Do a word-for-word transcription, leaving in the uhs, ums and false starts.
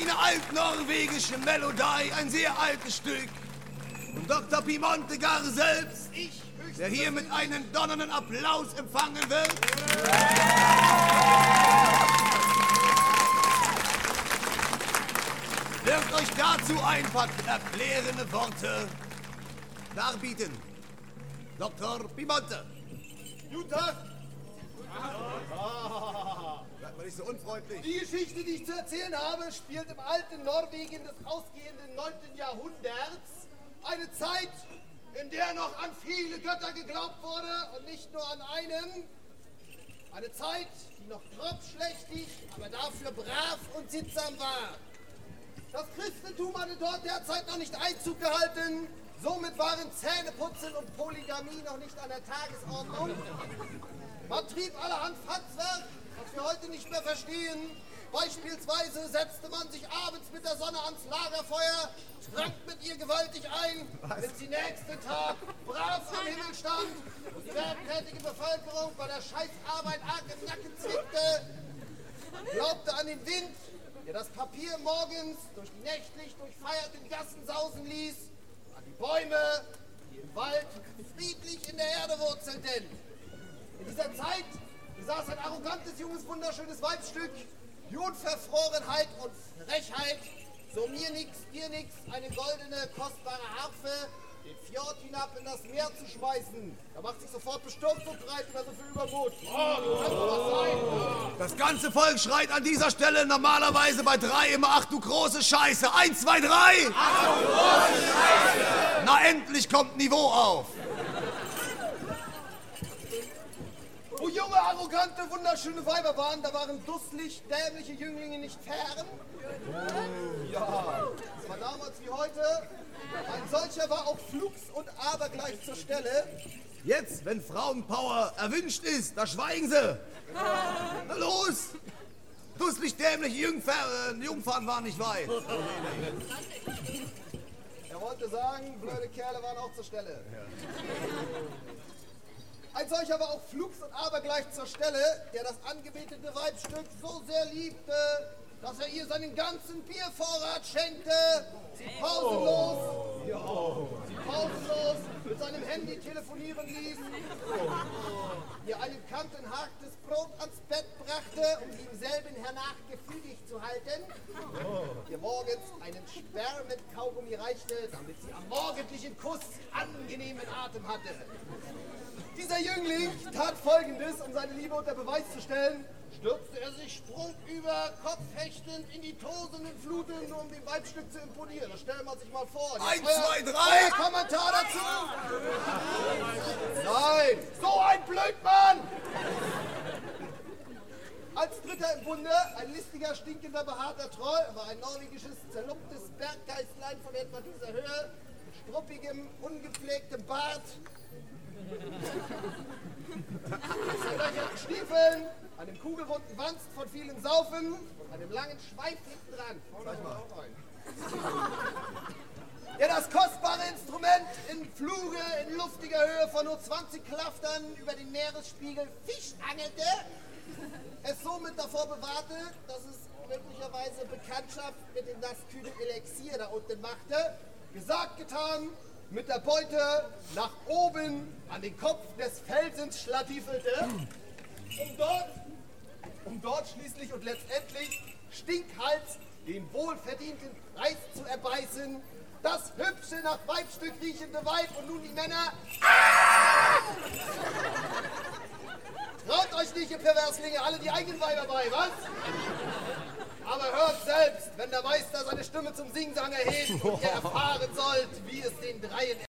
eine altnorwegische Melodie, ein sehr altes Stück. Und Doktor Piemonte gar selbst, der hier mit einem donnernden Applaus empfangen wird. Wird euch dazu ein paar erklärende Worte darbieten. Doktor Piemonte. Guten Tag. Seid mal nicht so unfreundlich. Die Geschichte, die ich zu erzählen habe, spielt im alten Norwegen des ausgehenden neunten Jahrhunderts. Eine Zeit, in der noch an viele Götter geglaubt wurde und nicht nur an einen. Eine Zeit, die noch grobschlächtig, aber dafür brav und sittsam war. Das Christentum hatte dort derzeit noch nicht Einzug gehalten. Somit waren Zähneputzen und Polygamie noch nicht an der Tagesordnung. Man trieb allerhand Fatzwerk, was wir heute nicht mehr verstehen. Beispielsweise setzte man sich abends mit der Sonne ans Lagerfeuer, trank mit ihr gewaltig ein, bis sie nächsten Tag brav am Himmel stand und die werktätige Bevölkerung bei der Scheißarbeit arg im Nacken zwickte. Man glaubte an den Wind, der das Papier morgens durch die nächtlich durchfeierten Gassen sausen ließ, an die Bäume, die im Wald friedlich in der Erde wurzelten. In dieser Zeit besaß ein arrogantes, junges, wunderschönes Weibsstück die Unverfrorenheit und Frechheit, so mir nix, dir nix, eine goldene, kostbare Harfe, den Fjord hinab in das Meer zu schmeißen. Da macht sich sofort bestürzt und bereit über so viel Übermut. Oh, du kannst doch was sein. Das ganze Volk schreit an dieser Stelle normalerweise bei drei immer, ach du große Scheiße. Eins, zwei, drei. Ach du große Scheiße. Na endlich kommt Niveau auf. Wo junge, arrogante, wunderschöne Weiber waren, da waren dusselig, dämliche Jünglinge nicht fern. Ja, das war damals wie heute. Ein solcher war auch flugs und abergleich zur Stelle. Jetzt, wenn Frauenpower erwünscht ist, da schweigen sie. Na los! Dusselig dämliche Jungfer äh, Jungfern waren nicht weit. Er wollte sagen, blöde Kerle waren auch zur Stelle. Ein solcher war auch flugs und abergleich zur Stelle, der das angebetete Weibsstück so sehr liebte, dass er ihr seinen ganzen Biervorrat schenkte, sie pausenlos, sie pausenlos mit seinem Handy telefonieren ließ, ihr einen kantenhartes Brot ans Bett brachte, um sie im selben hernach gefügig zu halten, ihr morgens einen Sperr mit Kaugummi reichte, damit sie am morgendlichen Kuss angenehmen Atem hatte. Dieser Jüngling tat Folgendes, um seine Liebe unter Beweis zu stellen. Stürzte er sich sprungüber, kopfhechtend in die tosenden Fluten, nur um dem Weibstück zu imponieren. Das stellen wir sich mal vor. Eins, euer, zwei, drei! Euer Kommentar dazu? Nein, so ein Blödmann! Als Dritter im Bunde, ein listiger, stinkender, behaarter Troll, aber ein norwegisches, zerlumptes Berggeistlein von etwa dieser Höhe, mit struppigem, ungepflegtem Bart, mit Stiefeln, einem kugelrunden Wanst von vielen Saufen und einem langen Schweif hinten dran. Der das kostbare Instrument in Fluge in luftiger Höhe von nur zwanzig Klaftern über den Meeresspiegel Fisch angelte, es somit davor bewahrte, dass es möglicherweise Bekanntschaft mit dem nasskühlen Elixier da unten machte. Gesagt, getan, mit der Beute nach oben an den Kopf des Felsens schlatiefelte, um dort, um dort schließlich und letztendlich Stinkhals den wohlverdienten Preis zu erbeißen. Das hübsche, nach Weibstück riechende Weib und nun die Männer. Ah! Traut euch nicht, ihr Perverslinge, alle die eigenen Weiber bei, was? Aber hört selbst, wenn der Meister seine Stimme zum Singsang erhebt und ihr erfahren sollt, wie es den Dreien